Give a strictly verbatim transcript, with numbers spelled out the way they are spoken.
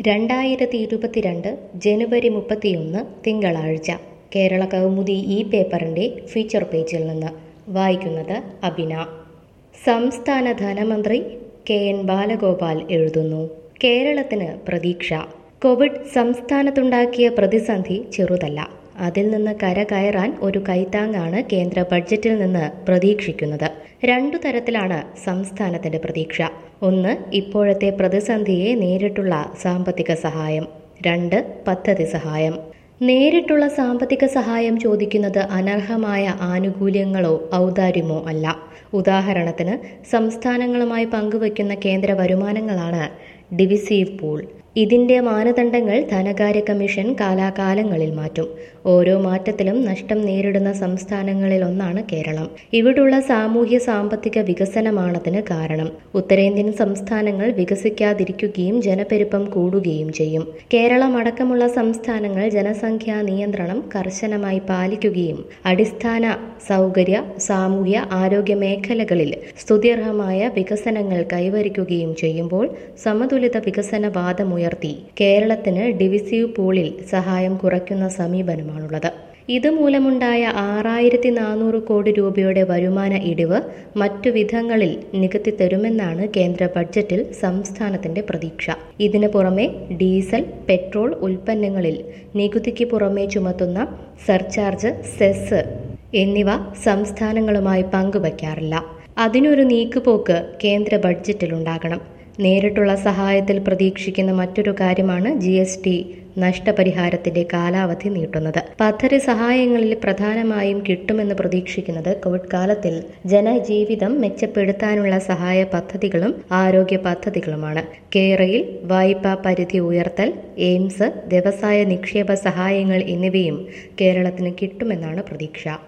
രണ്ടായിരത്തി ഇരുപത്തിരണ്ട് ജനുവരി മുപ്പത്തിയൊന്ന് തിങ്കളാഴ്ച കേരള കൗമുദി ഈ പേപ്പറിൻ്റെ ഫീച്ചർ പേജിൽ നിന്ന് വായിക്കുന്നത് അബിന. സംസ്ഥാന ധനമന്ത്രി കെ എൻ ബാലഗോപാൽ എഴുതുന്നു, കേരളത്തിന് പ്രതീക്ഷ. കോവിഡ് സംസ്ഥാനത്തുണ്ടാക്കിയ പ്രതിസന്ധി ചെറുതല്ല. അതിൽ നിന്ന് കരകയറാൻ ഒരു കൈത്താങ്ങാണ് കേന്ദ്ര ബഡ്ജറ്റിൽ നിന്ന് പ്രതീക്ഷിക്കുന്നത്. രണ്ടു തരത്തിലാണ് സംസ്ഥാനത്തിന്റെ പ്രതീക്ഷ. ഒന്ന്, ഇപ്പോഴത്തെ പ്രതിസന്ധിയെ നേരിട്ടുള്ള സാമ്പത്തിക സഹായം. രണ്ട്, പദ്ധതി സഹായം. നേരിട്ടുള്ള സാമ്പത്തിക സഹായം ചോദിക്കുന്നത് അനർഹമായ ആനുകൂല്യങ്ങളോ ഔദാര്യമോ അല്ല. ഉദാഹരണത്തിന്, സംസ്ഥാനങ്ങളുമായി പങ്കുവയ്ക്കുന്ന കേന്ദ്ര വരുമാനങ്ങളാണ് ഡിവിസീവ് പൂൾ. ഇതിന്റെ മാനദണ്ഡങ്ങൾ ധനകാര്യ കമ്മീഷൻ കാലാകാലങ്ങളിൽ മാറ്റും. ഓരോ മാറ്റത്തിലും നഷ്ടം നേരിടുന്ന സംസ്ഥാനങ്ങളിൽ ഒന്നാണ് കേരളം. ഇവിടുള്ള സാമൂഹ്യ സാമ്പത്തിക വികസനമാണതിന് കാരണം. ഉത്തരേന്ത്യൻ സംസ്ഥാനങ്ങൾ വികസിക്കാതിരിക്കുകയും ജനപ്പെരുപ്പം കൂടുകയും ചെയ്യും. കേരളം അടക്കമുള്ള സംസ്ഥാനങ്ങൾ ജനസംഖ്യാ നിയന്ത്രണം കർശനമായി പാലിക്കുകയും അടിസ്ഥാന സൗകര്യ, സാമൂഹ്യ, ആരോഗ്യ മേഖലകളിൽ സ്തുത്യർഹമായ വികസനങ്ങൾ കൈവരിക്കുകയും ചെയ്യുമ്പോൾ സമതുലിത വികസന വാദമുയർത്തി കേരളത്തിന് ഡിവിസീവ് പൂളിൽ സഹായം കുറയ്ക്കുന്ന സമീപനമാണുള്ളത്. ഇതുമൂലമുണ്ടായ ആറായിരത്തി നാനൂറ് കോടി രൂപയുടെ വരുമാന ഇടിവ് മറ്റു വിധങ്ങളിൽ നികത്തി തരുമെന്നാണ് കേന്ദ്ര ബഡ്ജറ്റിൽ സംസ്ഥാനത്തിന്റെ പ്രതീക്ഷ. ഇതിനു പുറമെ ഡീസൽ, പെട്രോൾ ഉൽപ്പന്നങ്ങളിൽ നികുതിക്ക് പുറമെ ചുമത്തുന്ന സർചാർജ്, സെസ് എന്നിവ സംസ്ഥാനങ്ങളുമായി പങ്കുവയ്ക്കാറില്ല. അതിനൊരു നീക്കുപോക്ക് കേന്ദ്ര ബഡ്ജറ്റിലുണ്ടാകണം. നേരിട്ടുള്ള സഹായത്തിൽ പ്രതീക്ഷിക്കുന്ന മറ്റൊരു കാര്യമാണ് ജി എസ് ടി നഷ്ടപരിഹാരത്തിന്റെ കാലാവധി നീട്ടുന്നത്. പദ്ധതി സഹായങ്ങളിൽ പ്രധാനമായും കിട്ടുമെന്ന് പ്രതീക്ഷിക്കുന്നത് കോവിഡ് കാലത്തിൽ ജനജീവിതം മെച്ചപ്പെടുത്താനുള്ള സഹായ പദ്ധതികളും ആരോഗ്യ പദ്ധതികളുമാണ്. കേരയിൽ വായ്പാ പരിധി ഉയർത്തൽ, എയിംസ്, വ്യവസായ നിക്ഷേപ സഹായങ്ങൾ എന്നിവയും കേരളത്തിന് കിട്ടുമെന്നാണ് പ്രതീക്ഷ.